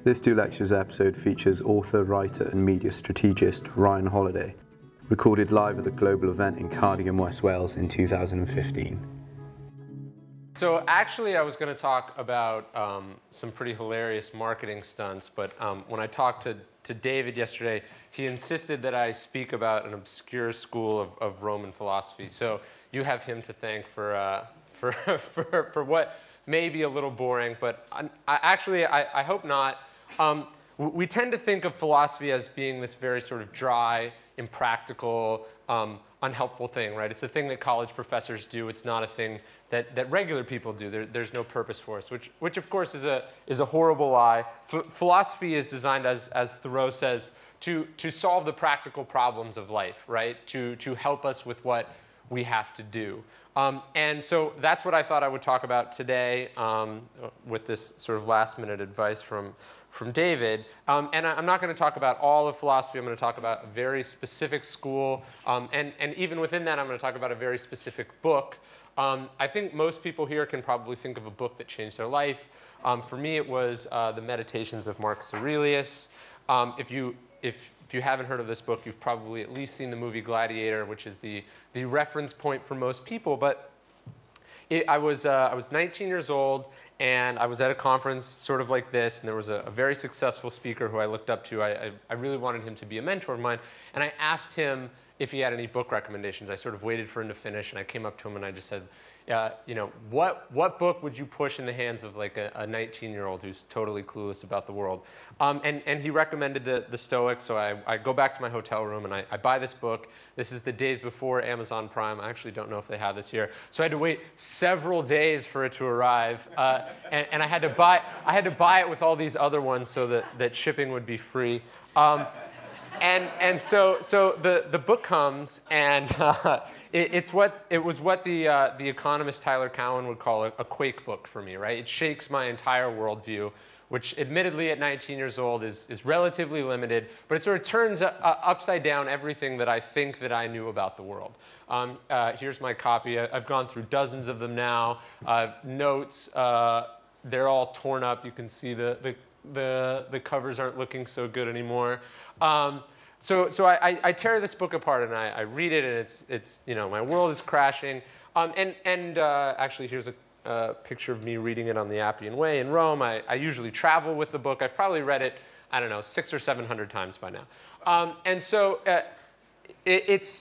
This Two Lectures episode features author, writer and media strategist Ryan Holiday, recorded live at the global event in Cardigan, West Wales in 2015. So actually I was going to talk about some pretty hilarious marketing stunts, but when I talked to David yesterday, he insisted that I speak about an obscure school of Roman philosophy. So you have him to thank for what may be a little boring, but I hope not. We tend to think of philosophy as being this very sort of dry, impractical, unhelpful thing, right? It's a thing that college professors do. It's not a thing that regular people do. There's no purpose for us, which of course is a horrible lie. Philosophy is designed, as Thoreau says, to solve the practical problems of life, right? To help us with what we have to do. And so that's what I thought I would talk about today with this sort of last-minute advice from David. And I'm not going to talk about all of philosophy. I'm going to talk about a very specific school. And even within that, I'm going to talk about a very specific book. I think most people here can probably think of a book that changed their life. For me, it was The Meditations of Marcus Aurelius. If you haven't heard of this book, you've probably at least seen the movie Gladiator, which is the reference point for most people. But I was 19 years old, and I was at a conference sort of like this, and there was a very successful speaker who I looked up to. I really wanted him to be a mentor of mine, and I asked him if he had any book recommendations. I sort of waited for him to finish, and I came up to him and I just said, what book would you push in the hands of like a 19-year-old who's totally clueless about the world? And he recommended the Stoics, so I go back to my hotel room and I buy this book. This is the days before Amazon Prime. I actually don't know if they have this here. So I had to wait several days for it to arrive, and I had to buy it with all these other ones so that shipping would be free. And so the book comes, and it was what the economist Tyler Cowen would call a quake book for me, right? It shakes my entire worldview, which admittedly at 19 years old is relatively limited, but it sort of turns upside down everything that I think that I knew about the world. Here's my copy. I've gone through dozens of them now. Notes, they're all torn up. You can see the covers aren't looking so good anymore. So I tear this book apart and I read it, and it's my world is crashing. Actually, here's a picture of me reading it on the Appian Way in Rome. I usually travel with the book. I've probably read it, 600 or 700 times by now. It's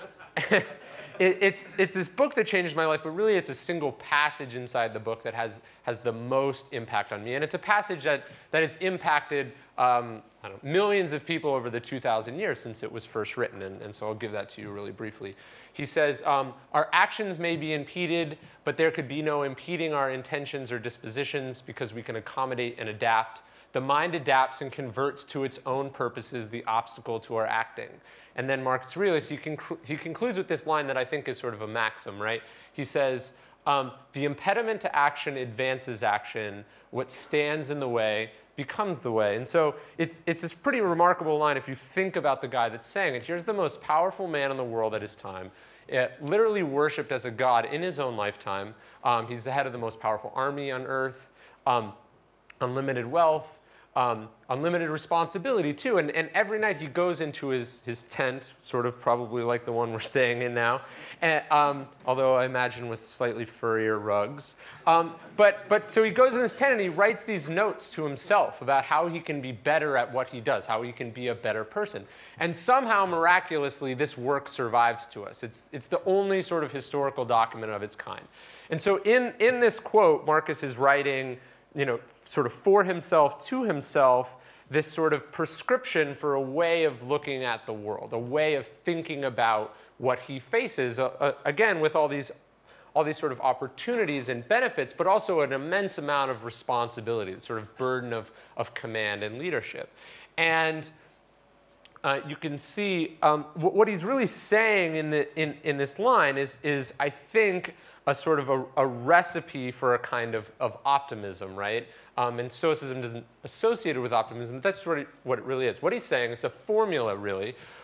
this book that changed my life, but really it's a single passage inside the book that has the most impact on me. And it's a passage that has impacted millions of people over the 2,000 years since it was first written. And so I'll give that to you really briefly. He says, our actions may be impeded, but there could be no impeding our intentions or dispositions because we can accommodate and adapt. The mind adapts and converts to its own purposes the obstacle to our acting. And then Marcus Aurelius, he concludes with this line that I think is sort of a maxim, right? He says, the impediment to action advances action. What stands in the way becomes the way. And so it's this pretty remarkable line if you think about the guy that's saying it. Here's the most powerful man in the world at his time, literally worshipped as a god in his own lifetime. He's the head of the most powerful army on earth, unlimited wealth, unlimited responsibility too, and every night he goes into his tent, sort of probably like the one we're staying in now, and, although I imagine with slightly furrier rugs. But so he goes in his tent and he writes these notes to himself about how he can be better at what he does, how he can be a better person. And somehow, miraculously, this work survives to us. It's the only sort of historical document of its kind. And so in this quote, Marcus is writing, sort of for himself, to himself, this sort of prescription for a way of looking at the world, a way of thinking about what he faces, again, with all these sort of opportunities and benefits, but also an immense amount of responsibility, the sort of burden of command and leadership. And you can see what he's really saying in this line is I think, a sort of a recipe for a kind of optimism, right? And Stoicism isn't associated with optimism, but that's what it really is. What he's saying, it's a formula, really,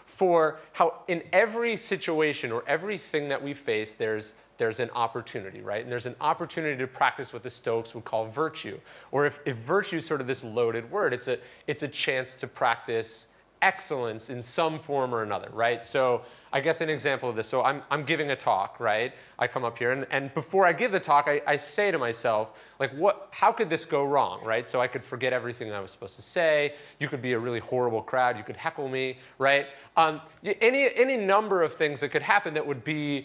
for how in every situation or everything that we face, there's an opportunity, right? And there's an opportunity to practice what the Stoics would call virtue. Or if virtue is sort of this loaded word, it's a chance to practice excellence in some form or another, right? So I guess an example of this, so I'm giving a talk, right? I come up here, and before I give the talk, I say to myself, like, how could this go wrong, right? So I could forget everything I was supposed to say. You could be a really horrible crowd. You could heckle me, right? Any number of things that could happen that would be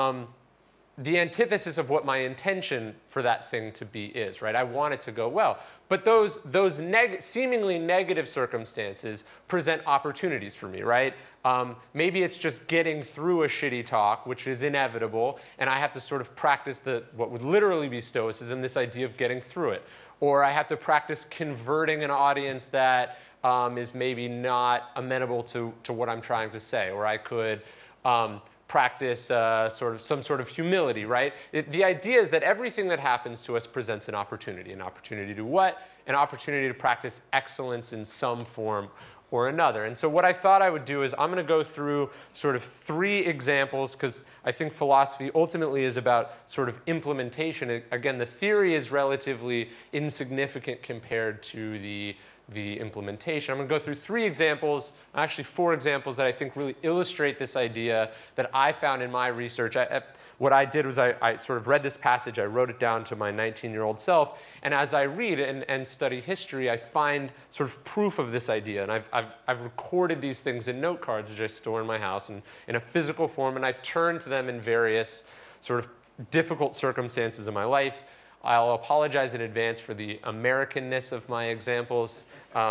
the antithesis of what my intention for that thing to be is, right? I want it to go well. But those seemingly negative circumstances present opportunities for me, right? Maybe it's just getting through a shitty talk, which is inevitable, and I have to sort of practice what would literally be Stoicism, this idea of getting through it. Or I have to practice converting an audience that is maybe not amenable to what I'm trying to say. Or I could practice some sort of humility, right? The idea is that everything that happens to us presents an opportunity. An opportunity to do what? An opportunity to practice excellence in some form or another. And so what I thought I would do is I'm going to go through sort of 3 examples, because I think philosophy ultimately is about sort of implementation. Again, the theory is relatively insignificant compared to the implementation. I'm going to go through 3 examples, actually 4 examples that I think really illustrate this idea that I found in my research. What I did was I sort of read this passage, I wrote it down to my 19-year-old self, and as I read and study history, I find sort of proof of this idea. And I've recorded these things in note cards, which I store in my house in a physical form, and I turn to them in various sort of difficult circumstances in my life. I'll apologize in advance for the Americanness of my examples.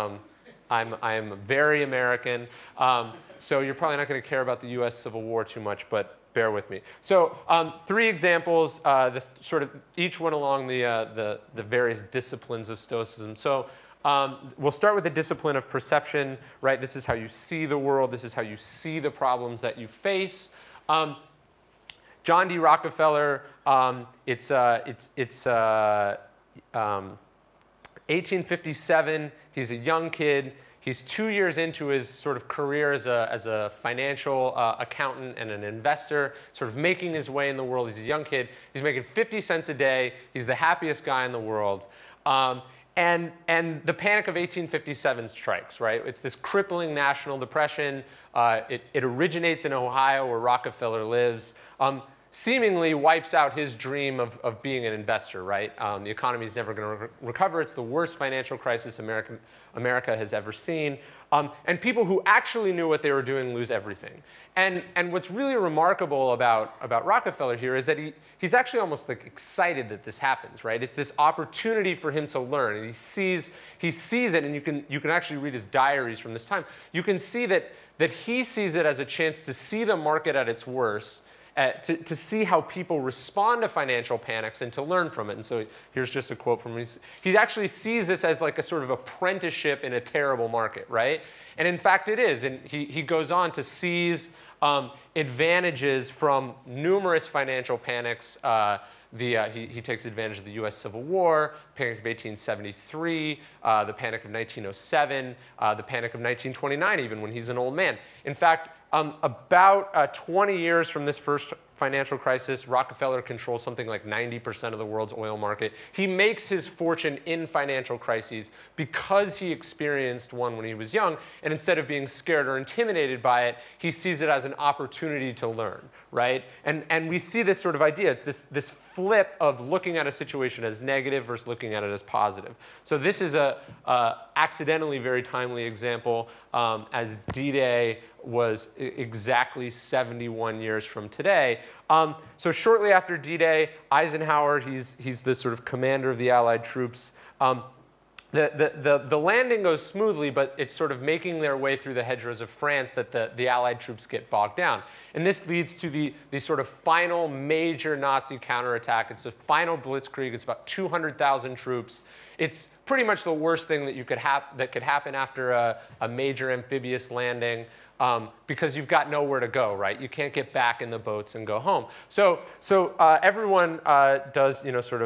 I'm very American, so you're probably not going to care about the U.S. Civil War too much, but bear with me. So 3 examples, each one along the various disciplines of Stoicism. So we'll start with the discipline of perception, right? This is how you see the world. This is how you see the problems that you face. John D. Rockefeller, it's 1857. He's a young kid. He's 2 years into his sort of career as a financial accountant and an investor, sort of making his way in the world. He's a young kid. He's making 50 cents a day. He's the happiest guy in the world. And the Panic of 1857 strikes, right? It's this crippling national depression. It originates in Ohio, where Rockefeller lives. Seemingly wipes out his dream of being an investor, right? The economy is never going to recover. It's the worst financial crisis America has ever seen. And people who actually knew what they were doing lose everything. And what's really remarkable about Rockefeller here is that he's actually almost like excited that this happens, right? It's this opportunity for him to learn. And he sees it, and you can actually read his diaries from this time. You can see that he sees it as a chance to see the market at its worst, to see how people respond to financial panics and to learn from it. And so here's just a quote from him. He actually sees this as like a sort of apprenticeship in a terrible market, right? And in fact, it is. And he goes on to seize advantages from numerous financial panics. He takes advantage of the U.S. Civil War, Panic of 1873, the Panic of 1907, the Panic of 1929, even when he's an old man. In fact, about 20 years from this first financial crisis, Rockefeller controls something like 90% of the world's oil market. He makes his fortune in financial crises because he experienced one when he was young, and instead of being scared or intimidated by it, he sees it as an opportunity to learn, right? And we see this sort of idea. It's this flip of looking at a situation as negative versus looking at it as positive. So this is a accidentally very timely example, as D-Day was exactly 71 years from today. So shortly after D-Day, Eisenhower, he's the sort of commander of the Allied troops. The landing goes smoothly, but it's sort of making their way through the hedgerows of France that the Allied troops get bogged down. And this leads to the sort of final major Nazi counterattack. It's a final blitzkrieg. It's about 200,000 troops. It's pretty much the worst thing that could happen after a major amphibious landing. Because you've got nowhere to go, right? You can't get back in the boats and go home. So everyone does, sort of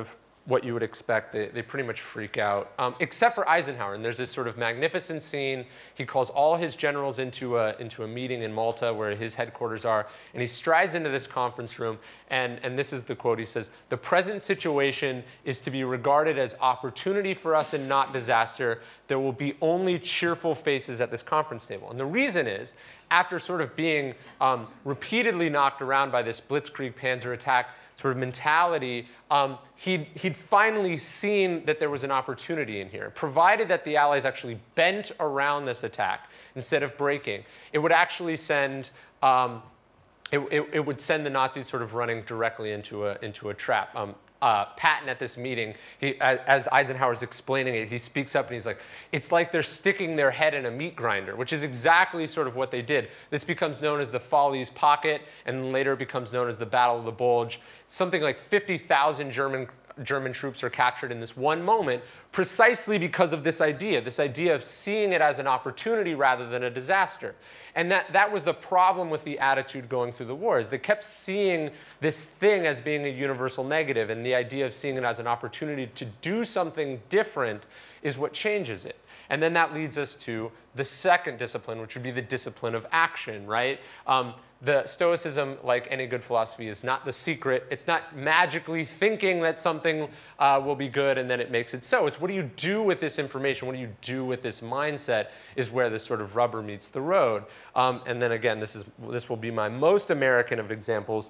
what you would expect. They pretty much freak out, except for Eisenhower. And there's this sort of magnificent scene. He calls all his generals into a meeting in Malta where his headquarters are. And he strides into this conference room. And this is the quote. He says, "The present situation is to be regarded as opportunity for us and not disaster. There will be only cheerful faces at this conference table." And the reason is, after sort of being repeatedly knocked around by this blitzkrieg panzer attack sort of mentality, he'd finally seen that there was an opportunity in here. Provided that the Allies actually bent around this attack instead of breaking, it would actually send it would send the Nazis sort of running directly into a trap. Patton at this meeting, as Eisenhower's explaining it, he speaks up and he's like, it's like they're sticking their head in a meat grinder, which is exactly sort of what they did. This becomes known as the Falaise Pocket, and later it becomes known as the Battle of the Bulge. Something like 50,000 German troops are captured in this one moment, precisely because of this idea of seeing it as an opportunity rather than a disaster. And that was the problem with the attitude going through the war, is they kept seeing this thing as being a universal negative, and the idea of seeing it as an opportunity to do something different is what changes it. And then that leads us to the second discipline, which would be the discipline of action, right? The Stoicism, like any good philosophy, is not the secret. It's not magically thinking that something will be good and then it makes it so. It's what do you do with this information? What do you do with this mindset is where this sort of rubber meets the road. And then again, this will be my most American of examples.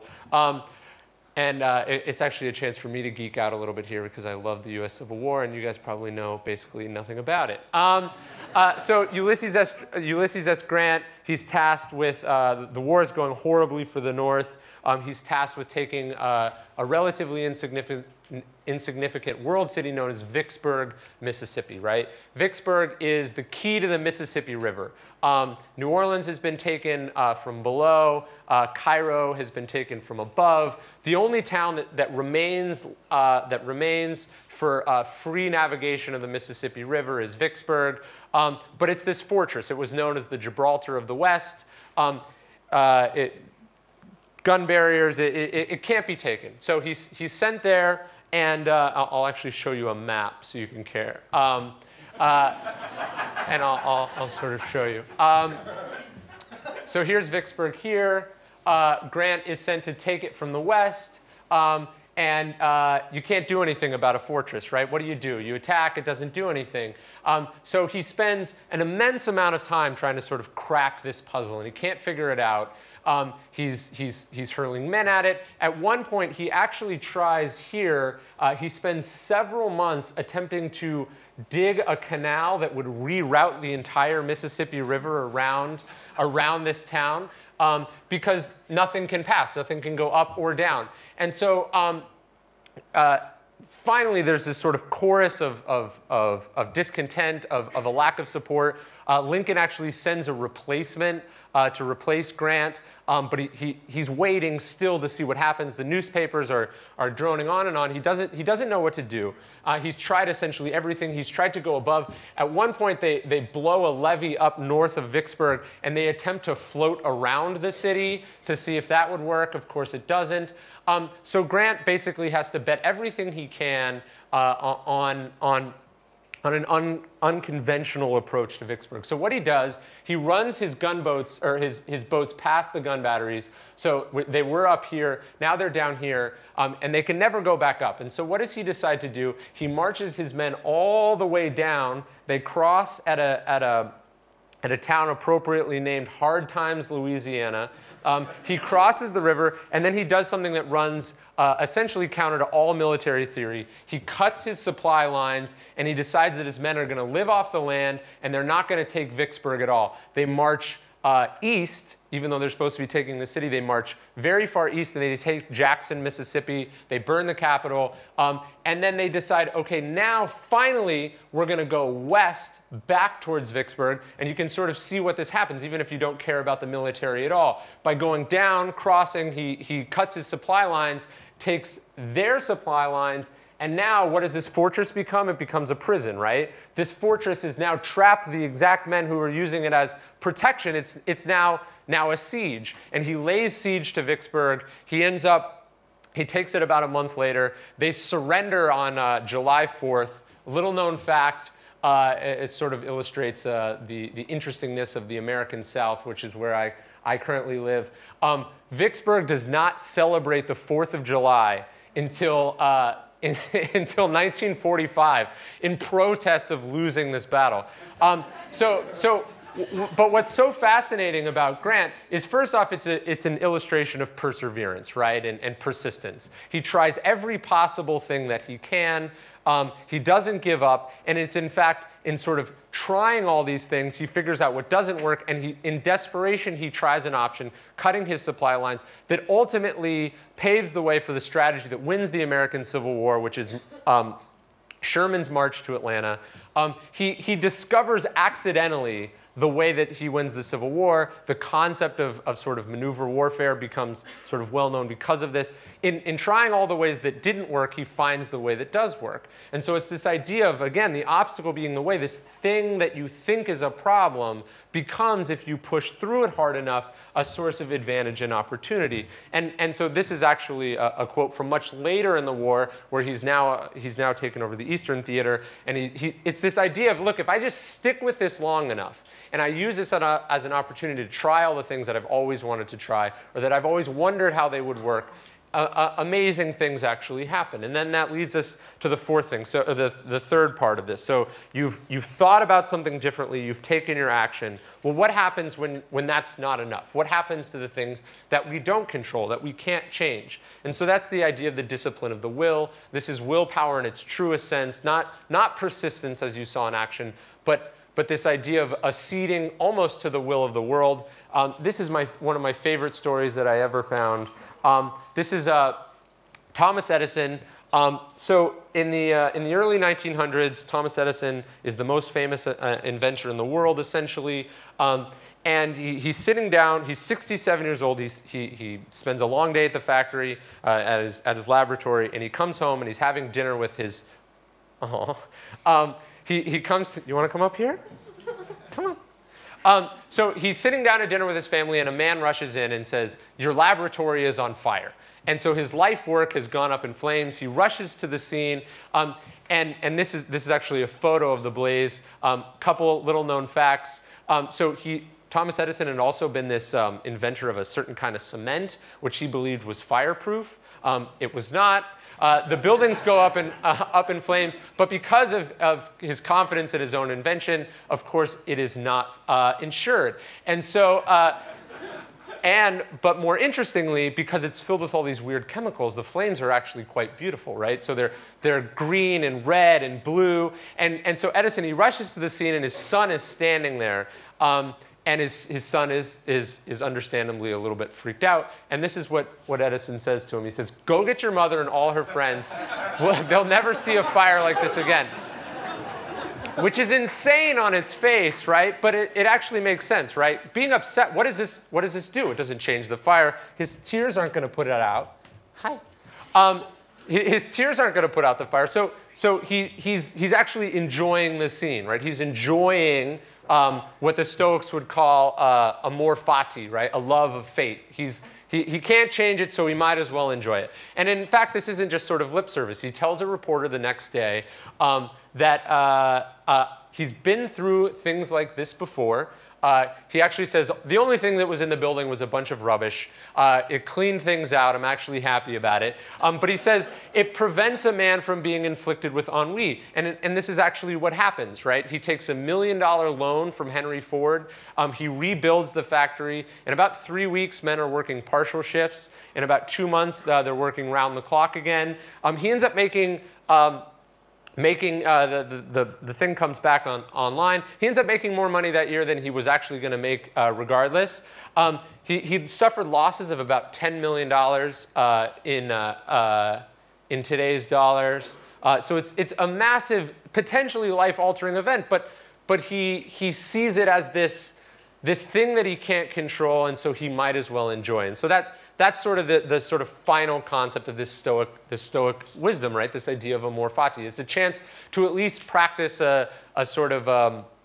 It's actually a chance for me to geek out a little bit here because I love the U.S. Civil War, and you guys probably know basically nothing about it. So Ulysses S. Grant, he's tasked with, the war is going horribly for the North. He's tasked with taking a relatively insignificant world city known as Vicksburg, Mississippi, right? Vicksburg is the key to the Mississippi River. New Orleans has been taken from below. Cairo has been taken from above. The only town that remains for free navigation of the Mississippi River is Vicksburg. But it's this fortress. It was known as the Gibraltar of the West. Gun barriers, it can't be taken. So he's sent there, and I'll actually show you a map so you can care. And I'll sort of show you. So here's Vicksburg here. Grant is sent to take it from the west. And you can't do anything about a fortress, right? What do? You attack, it doesn't do anything. So he spends an immense amount of time trying to sort of crack this puzzle, and he can't figure it out. He's hurling men at it. At one point, he actually tries here, he spends several months attempting to dig a canal that would reroute the entire Mississippi River around this town, because nothing can pass, nothing can go up or down. And so finally, there's this sort of chorus of discontent, of a lack of support. Lincoln actually sends a replacement to replace Grant, but he's waiting still to see what happens. The newspapers are droning on and on. He doesn't know what to do. He's tried essentially everything. He's tried to go above. At one point, they blow a levee up north of Vicksburg, and they attempt to float around the city to see if that would work. Of course, it doesn't. So Grant basically has to bet everything he can on an unconventional approach to Vicksburg. So what he does, he runs his gunboats, or his boats past the gun batteries. So they were up here, now they're down here, and they can never go back up. And so what does he decide to do? He marches his men all the way down. They cross at a town appropriately named Hard Times, Louisiana. He crosses the river, and then he does something that runs essentially counter to all military theory. He cuts his supply lines, and he decides that his men are going to live off the land, and they're not going to take Vicksburg at all. They march east, even though they're supposed to be taking the city. They march very far east, and they take Jackson, Mississippi. They burn the capital, and then they decide, okay, now finally we're going to go west back towards Vicksburg, and you can sort of see what this happens, even if you don't care about the military at all. By going down, crossing, he cuts his supply lines, takes their supply lines, and now what does this fortress become? It becomes a prison, right? This fortress is now trapped the exact men who are using it as protection. It's now a siege. And he lays siege to Vicksburg. He ends up He takes it about a month later. They surrender on July 4th. Little known fact, it sort of illustrates the interestingness of the American South, which is where I currently live. Vicksburg does not celebrate the 4th of July until 1945 in protest of losing this battle. But what's so fascinating about Grant is, first off, it's an illustration of perseverance, right, and persistence. He tries every possible thing that he can. He doesn't give up, and it's in fact in sort of trying all these things, he figures out what doesn't work, and in desperation, he tries an option, cutting his supply lines, that ultimately paves the way for the strategy that wins the American Civil War, which is Sherman's march to Atlanta. He discovers accidentally the way that he wins the Civil War. The concept of sort of maneuver warfare becomes sort of well known because of this. In trying all the ways that didn't work, he finds the way that does work. And so it's this idea of, again, the obstacle being the way, this thing that you think is a problem becomes, if you push through it hard enough, a source of advantage and opportunity. And so this is actually a quote from much later in the war, where he's now taken over the Eastern Theater. And it's this idea of, look, if I just stick with this long enough, and I use this as an opportunity to try all the things that I've always wanted to try, or that I've always wondered how they would work, amazing things actually happen. And then that leads us to the fourth thing, so the third part of this. So you've thought about something differently, you've taken your action. Well, what happens when that's not enough? What happens to the things that we don't control, that we can't change? And so that's the idea of the discipline of the will. This is willpower in its truest sense, not persistence as you saw in action, but this idea of acceding almost to the will of the world. This is one of my favorite stories that I ever found. This is Thomas Edison. So in the early 1900s, Thomas Edison is the most famous inventor in the world, essentially. And he's sitting down. He's 67 years old. He spends a long day at the factory, at his laboratory, and he comes home and he's having dinner with his. He comes. You want to come up here? Come on. So he's sitting down at dinner with his family, and a man rushes in and says, "Your laboratory is on fire." And so his life work has gone up in flames. He rushes to the scene, and this is actually a photo of the blaze. Couple little known facts. Thomas Edison had also been this inventor of a certain kind of cement, which he believed was fireproof. It was not. The buildings go up in flames, but because of his confidence in his own invention, of course, it is not insured. And so, but more interestingly, because it's filled with all these weird chemicals, the flames are actually quite beautiful, right? So they're green and red and blue. And so Edison, he rushes to the scene, and his son is standing there. And his son is understandably a little bit freaked out. And this is what Edison says to him. He says, "Go get your mother and all her friends. They'll never see a fire like this again." Which is insane on its face, right? But it actually makes sense, right? Being upset, what does this do? It doesn't change the fire. His tears aren't going to put it out. Hi. His tears aren't going to put out the fire. So he's actually enjoying the scene, right? He's enjoying what the Stoics would call amor fati, right? A love of fate. He can't change it, so he might as well enjoy it. And in fact, this isn't just sort of lip service. He tells a reporter the next day that he's been through things like this before. He actually says, the only thing that was in the building was a bunch of rubbish. It cleaned things out. I'm actually happy about it. But he says, it prevents a man from being inflicted with ennui. And this is actually what happens, right? He takes $1 million loan from Henry Ford. He rebuilds the factory. In about 3 weeks, men are working partial shifts. In about 2 months, they're working round the clock again. He ends up making the thing comes back online. He ends up making more money that year than he was actually going to make regardless. He suffered losses of about $10 million in today's dollars. So it's a massive, potentially life-altering event. But he sees it as this thing that he can't control, and so he might as well enjoy. And so that's sort of the sort of final concept of this Stoic wisdom, right? This idea of amor fati. It's a chance to at least practice a sort of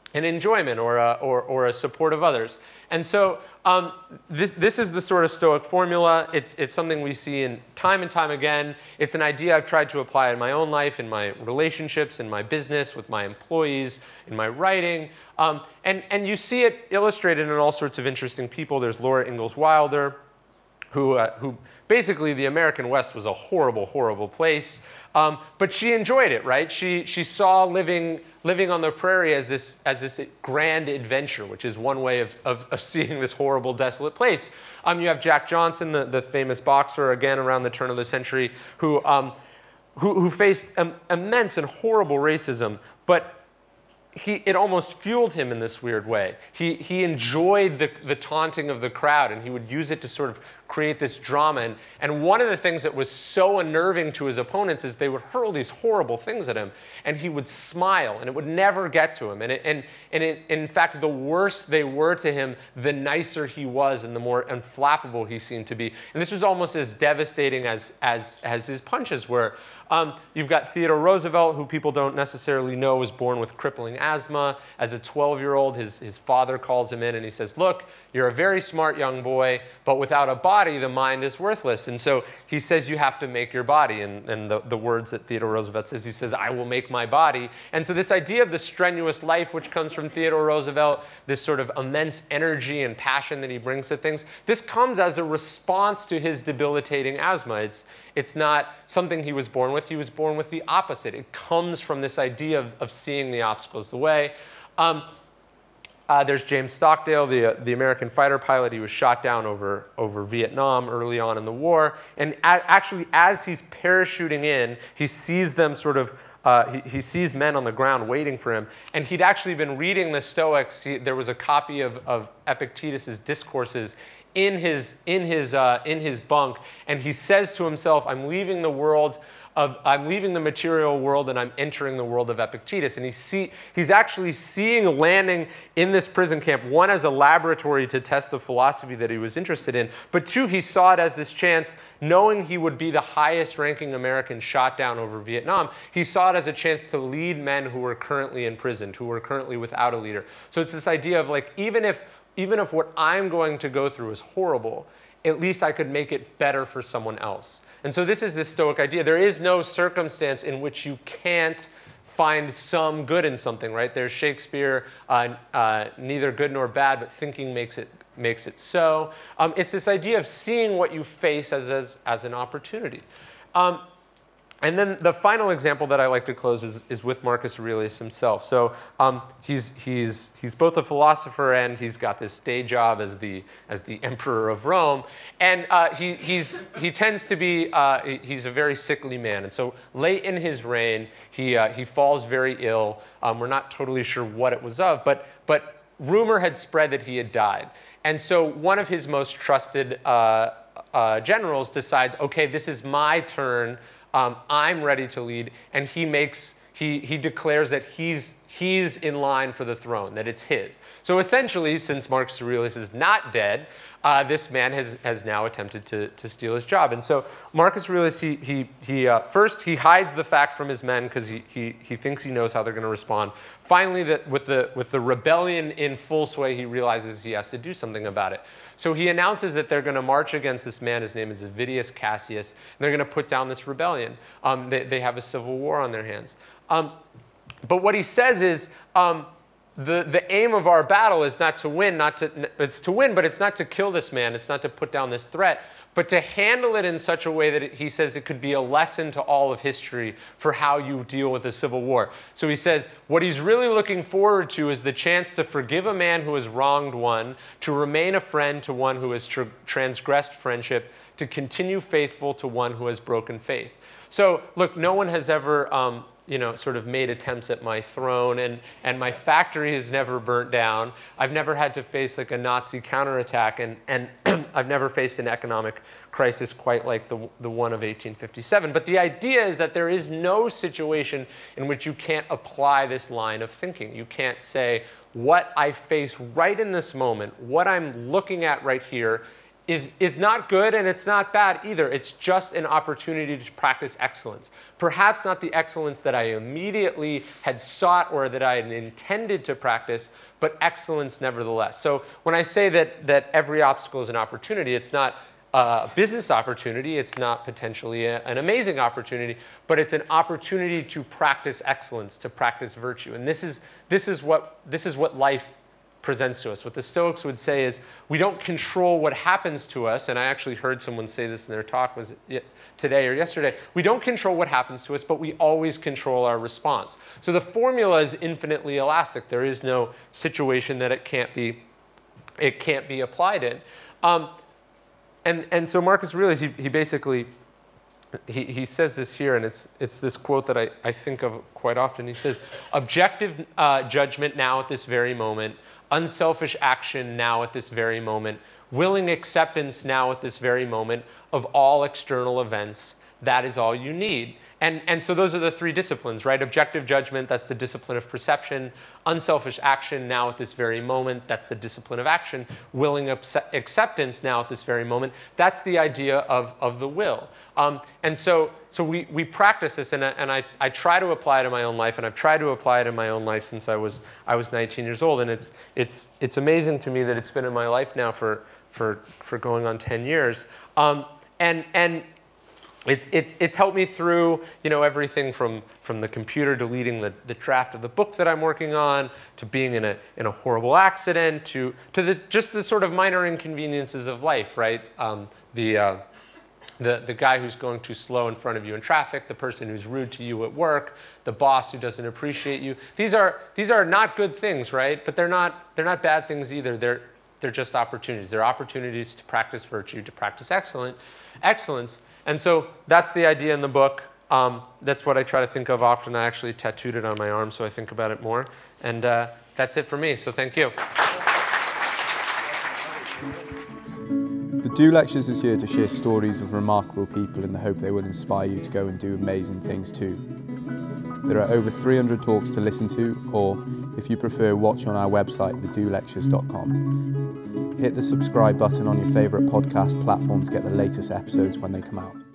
an enjoyment or a support of others. And so this is the sort of Stoic formula. It's something we see in time and time again. It's an idea I've tried to apply in my own life, in my relationships, in my business, with my employees, in my writing. And you see it illustrated in all sorts of interesting people. There's Laura Ingalls Wilder, who basically the American West was a horrible, horrible place. But she enjoyed it, right? She saw living on the prairie as this grand adventure, which is one way of seeing this horrible, desolate place. You have Jack Johnson, the famous boxer, again around the turn of the century, who faced immense and horrible racism, but it almost fueled him in this weird way. He enjoyed the taunting of the crowd, and he would use it to sort of create this drama. And one of the things that was so unnerving to his opponents is they would hurl these horrible things at him, and he would smile, and it would never get to him. And in fact, the worse they were to him, the nicer he was and the more unflappable he seemed to be. And this was almost as devastating as his punches were. You've got Theodore Roosevelt, who people don't necessarily know was born with crippling asthma. As a 12-year-old, his father calls him in and he says, look, you're a very smart young boy, but without a body, the mind is worthless. And so he says you have to make your body. And the words that Theodore Roosevelt says, he says, I will make my body. And so this idea of the strenuous life, which comes from Theodore Roosevelt, this sort of immense energy and passion that he brings to things, this comes as a response to his debilitating asthma. It's not something he was born with. He was born with the opposite. It comes from this idea of seeing the obstacles the way. There's James Stockdale, the American fighter pilot. He was shot down over Vietnam early on in the war. And actually, as he's parachuting in, he sees them sort of, he sees men on the ground waiting for him. And he'd actually been reading the Stoics. There was a copy of Epictetus's Discourses in his bunk, and he says to himself, I'm leaving the material world and I'm entering the world of Epictetus. And he's actually seeing landing in this prison camp, one, as a laboratory to test the philosophy that he was interested in, but two, he saw it as this chance, knowing he would be the highest ranking American shot down over Vietnam, he saw it as a chance to lead men who were currently imprisoned, who were currently without a leader. So it's this idea of like, even if what I'm going to go through is horrible, at least I could make it better for someone else. And so this is the Stoic idea. There is no circumstance in which you can't find some good in something, right? There's Shakespeare, neither good nor bad, but thinking makes it so. It's this idea of seeing what you face as an opportunity. And then the final example that I like to close is with Marcus Aurelius himself. So he's both a philosopher and he's got this day job as the emperor of Rome. And he tends to be he's a very sickly man. And so late in his reign, he falls very ill. We're not totally sure what it was of, but rumor had spread that he had died. And so one of his most trusted generals decides, okay, this is my turn. I'm ready to lead, and he declares that he's in line for the throne, that it's his. So essentially, since Marcus Aurelius is not dead, this man has now attempted to steal his job. And so Marcus Aurelius, first he hides the fact from his men because he thinks he knows how they're going to respond. Finally, with the rebellion in full sway, he realizes he has to do something about it. So he announces that they're going to march against this man. His name is Avidius Cassius. And they're going to put down this rebellion. They have a civil war on their hands. But what he says is, the aim of our battle is not to win, it's to win, but it's not to kill this man. It's not to put down this threat, but to handle it in such a way that he says it could be a lesson to all of history for how you deal with a civil war. So he says what he's really looking forward to is the chance to forgive a man who has wronged one, to remain a friend to one who has transgressed friendship, to continue faithful to one who has broken faith. So look, no one has ever sort of made attempts at my throne, and my factory has never burnt down. I've never had to face like a Nazi counterattack, and I've never faced an economic crisis quite like the one of 1857. But the idea is that there is no situation in which you can't apply this line of thinking. You can't say, what I face right in this moment, what I'm looking at right here, is not good and it's not bad either. It's just an opportunity to practice excellence. Perhaps not the excellence that I immediately had sought or that I had intended to practice, but excellence nevertheless. So when I say that every obstacle is an opportunity, it's not a business opportunity, it's not potentially an amazing opportunity, but it's an opportunity to practice excellence, to practice virtue. And this is what life presents to us. What the Stoics would say is, we don't control what happens to us, and I actually heard someone say this in their talk, was it today or yesterday, we don't control what happens to us, but we always control our response. So the formula is infinitely elastic. There is no situation that it can't be applied in. And so Marcus Aurelius, he basically, he says this here, and it's this quote that I think of quite often. He says, objective judgment now at this very moment, unselfish action now at this very moment, willing acceptance now at this very moment of all external events, that is all you need. And so those are the three disciplines, right? Objective judgment, that's the discipline of perception. Unselfish action now at this very moment, that's the discipline of action. Willing acceptance now at this very moment, that's the idea of the will. And so we practice this, and I try to apply it in my own life, and I've tried to apply it in my own life since I was 19 years old. And it's amazing to me that it's been in my life now for going on 10 years. And it's helped me through, everything from the computer deleting the draft of the book that I'm working on, to being in a horrible accident, to just the sort of minor inconveniences of life, right? The guy who's going too slow in front of you in traffic, the person who's rude to you at work, the boss who doesn't appreciate you. These are not good things, right? But they're not bad things either. They're just opportunities. They're opportunities to practice virtue, to practice excellence. And so that's the idea in the book. That's what I try to think of often. I actually tattooed it on my arm, so I think about it more. And that's it for me, so thank you. The Do Lectures is here to share stories of remarkable people in the hope they will inspire you to go and do amazing things too. There are over 300 talks to listen to, or if you prefer, watch on our website, thedolectures.com. Hit the subscribe button on your favourite podcast platform to get the latest episodes when they come out.